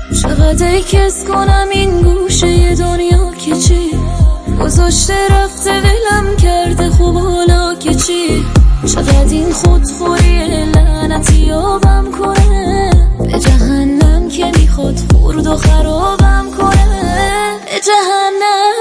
چقدر کس کنم این گوشه دنیا که چی گذاشته رفته ولم کرده، خوب حالا که چی؟ چقدر این خودخوری لعنتی آبم کنه به جهنم که میخواد خورد و خرابم کنه به جهنم.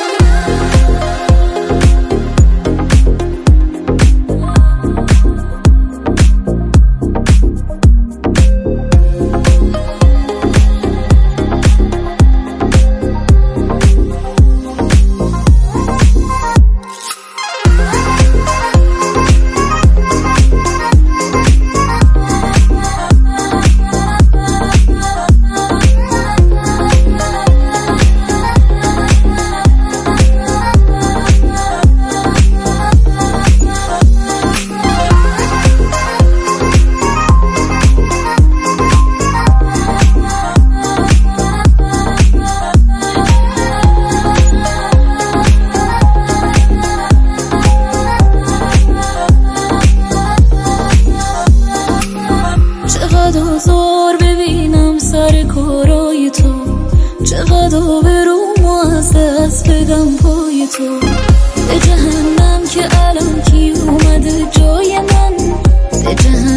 چقدر آزار ببینم سر کارای تو، چقدر آبروم از دست بدم پای تو به جهنم که الان کی اومده جای من به جهنم.